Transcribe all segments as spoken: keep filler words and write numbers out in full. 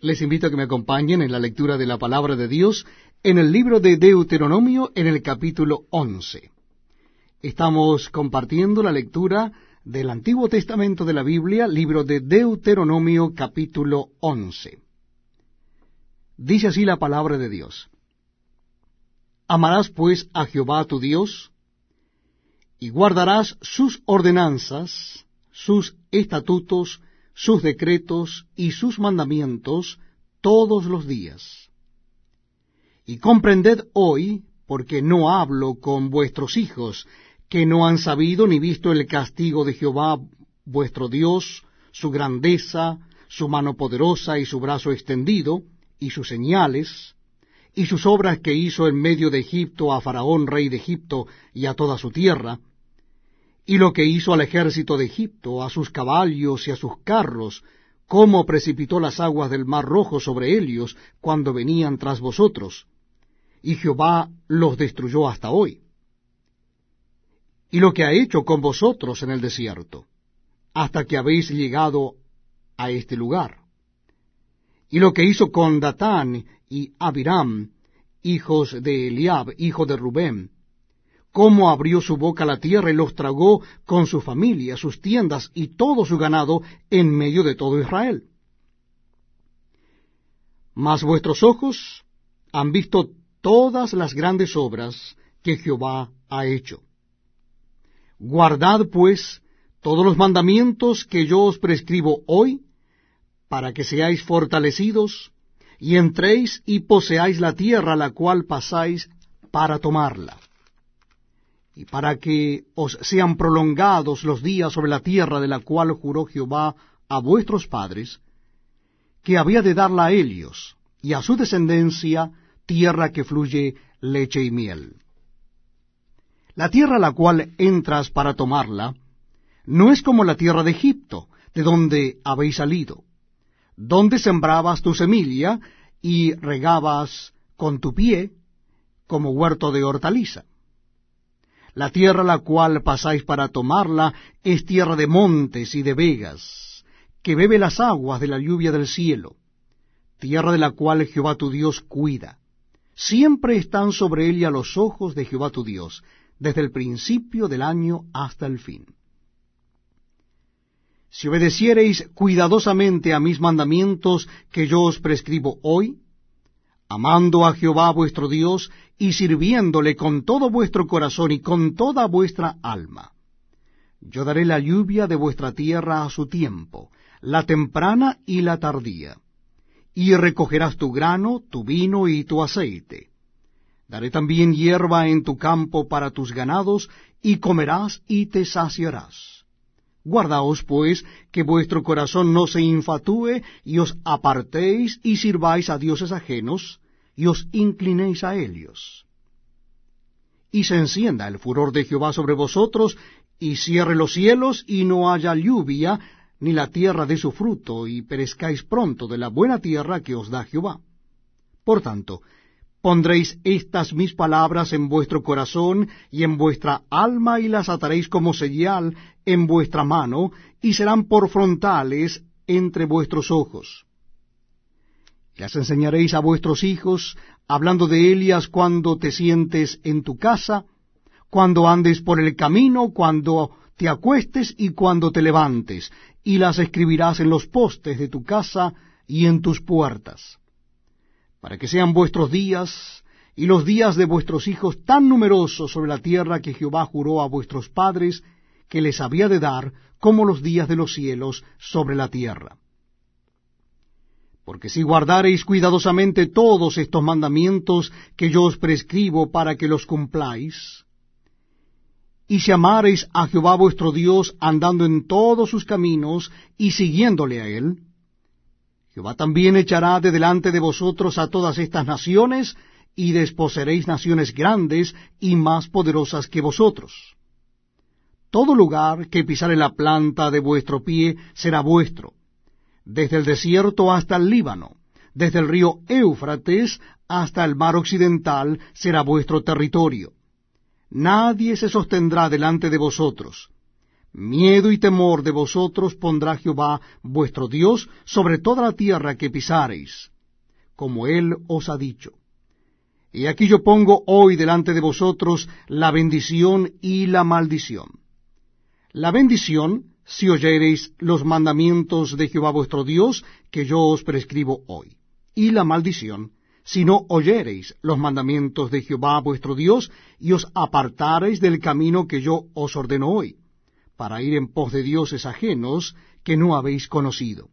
Les invito a que me acompañen en la lectura de la palabra de Dios en el libro de Deuteronomio en el capítulo once. Estamos compartiendo la lectura del Antiguo Testamento de la Biblia, libro de Deuteronomio capítulo once. Dice así la palabra de Dios: Amarás pues a Jehová tu Dios, y guardarás sus ordenanzas, sus estatutos, sus decretos y sus mandamientos todos los días. Y comprended hoy, porque no hablo con vuestros hijos, que no han sabido ni visto el castigo de Jehová vuestro Dios, su grandeza, su mano poderosa y su brazo extendido, y sus señales, y sus obras que hizo en medio de Egipto a Faraón rey de Egipto y a toda su tierra, y lo que hizo al ejército de Egipto, a sus caballos y a sus carros, cómo precipitó las aguas del mar Rojo sobre ellos cuando venían tras vosotros, y Jehová los destruyó hasta hoy. Y lo que ha hecho con vosotros en el desierto, hasta que habéis llegado a este lugar. Y lo que hizo con Datán y Abiram, hijos de Eliab, hijo de Rubén, cómo abrió su boca la tierra y los tragó con su familia, sus tiendas y todo su ganado en medio de todo Israel. Mas vuestros ojos han visto todas las grandes obras que Jehová ha hecho. Guardad, pues, todos los mandamientos que yo os prescribo hoy, para que seáis fortalecidos, y entréis y poseáis la tierra a la cual pasáis para tomarla, y para que os sean prolongados los días sobre la tierra de la cual juró Jehová a vuestros padres, que había de darla a ellos, y a su descendencia, tierra que fluye leche y miel. La tierra a la cual entras para tomarla, no es como la tierra de Egipto, de donde habéis salido, donde sembrabas tu semilla y regabas con tu pie como huerto de hortaliza. La tierra a la cual pasáis para tomarla es tierra de montes y de vegas, que bebe las aguas de la lluvia del cielo, tierra de la cual Jehová tu Dios cuida. Siempre están sobre ella los ojos de Jehová tu Dios, desde el principio del año hasta el fin. Si obedeciereis cuidadosamente a mis mandamientos que yo os prescribo hoy, amando a Jehová vuestro Dios y sirviéndole con todo vuestro corazón y con toda vuestra alma, yo daré la lluvia de vuestra tierra a su tiempo, la temprana y la tardía, y recogerás tu grano, tu vino y tu aceite. Daré también hierba en tu campo para tus ganados, y comerás y te saciarás. Guardaos, pues, que vuestro corazón no se infatúe, y os apartéis y sirváis a dioses ajenos, y os inclinéis a ellos. Y se encienda el furor de Jehová sobre vosotros, y cierre los cielos, y no haya lluvia, ni la tierra dé su fruto, y perezcáis pronto de la buena tierra que os da Jehová. Por tanto, pondréis estas mis palabras en vuestro corazón y en vuestra alma, y las ataréis como señal en vuestra mano, y serán por frontales entre vuestros ojos. Las enseñaréis a vuestros hijos, hablando de ellas cuando te sientes en tu casa, cuando andes por el camino, cuando te acuestes y cuando te levantes, y las escribirás en los postes de tu casa y en tus puertas, para que sean vuestros días y los días de vuestros hijos tan numerosos sobre la tierra que Jehová juró a vuestros padres que les había de dar, como los días de los cielos sobre la tierra. Porque si guardareis cuidadosamente todos estos mandamientos que yo os prescribo para que los cumpláis, y si amareis a Jehová vuestro Dios andando en todos sus caminos y siguiéndole a él, Jehová también echará de delante de vosotros a todas estas naciones, y desposeeréis naciones grandes y más poderosas que vosotros. Todo lugar que pisare la planta de vuestro pie será vuestro, desde el desierto hasta el Líbano, desde el río Éufrates hasta el mar occidental será vuestro territorio. Nadie se sostendrá delante de vosotros. Miedo y temor de vosotros pondrá Jehová vuestro Dios sobre toda la tierra que pisareis, como él os ha dicho. Y aquí yo pongo hoy delante de vosotros la bendición y la maldición. La bendición, si oyereis los mandamientos de Jehová vuestro Dios, que yo os prescribo hoy. Y la maldición, si no oyereis los mandamientos de Jehová vuestro Dios, y os apartareis del camino que yo os ordeno hoy, para ir en pos de dioses ajenos que no habéis conocido.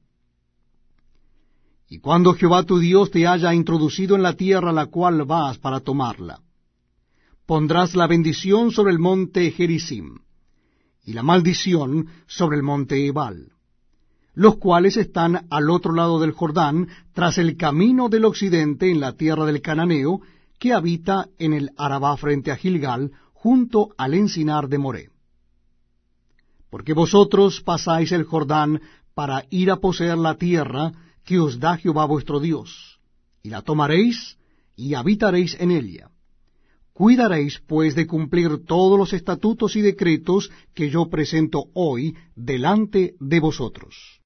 Y cuando Jehová tu Dios te haya introducido en la tierra a la cual vas para tomarla, pondrás la bendición sobre el monte Gerizim, y la maldición sobre el monte Ebal, los cuales están al otro lado del Jordán, tras el camino del occidente en la tierra del Cananeo, que habita en el Arabá frente a Gilgal, junto al encinar de Moré. Porque vosotros pasáis el Jordán para ir a poseer la tierra que os da Jehová vuestro Dios, y la tomaréis y habitaréis en ella. Cuidaréis, pues, de cumplir todos los estatutos y decretos que yo presento hoy delante de vosotros.